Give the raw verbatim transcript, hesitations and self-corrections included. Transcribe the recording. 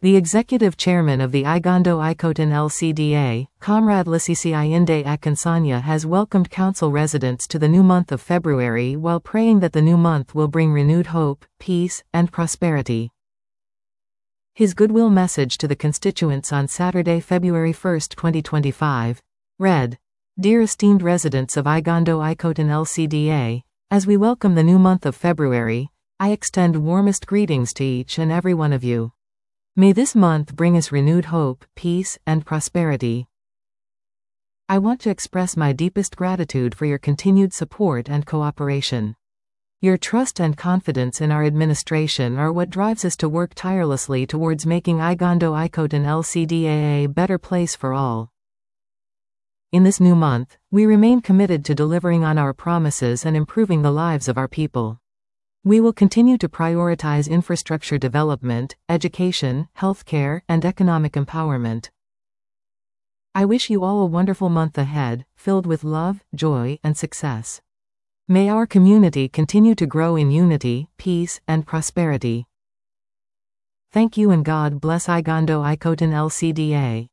The Executive Chairman of the Igando Ikoton L C D A, Comrade Lasisi Inde Akansanya, has welcomed council residents to the new month of February while praying that the new month will bring renewed hope, peace, and prosperity. His goodwill message to the constituents on Saturday, February first, twenty twenty-five, read, "Dear esteemed residents of Igando Ikoton L C D A, as we welcome the new month of February, I extend warmest greetings to each and every one of you. May this month bring us renewed hope, peace, and prosperity. I want to express my deepest gratitude for your continued support and cooperation. Your trust and confidence in our administration are what drives us to work tirelessly towards making Igando Ikoton L C D A a better place for all. In this new month, we remain committed to delivering on our promises and improving the lives of our people. We will continue to prioritize infrastructure development, education, healthcare, and economic empowerment. I wish you all a wonderful month ahead, filled with love, joy, and success. May our community continue to grow in unity, peace, and prosperity. Thank you and God bless Igando Ikoton L C D A.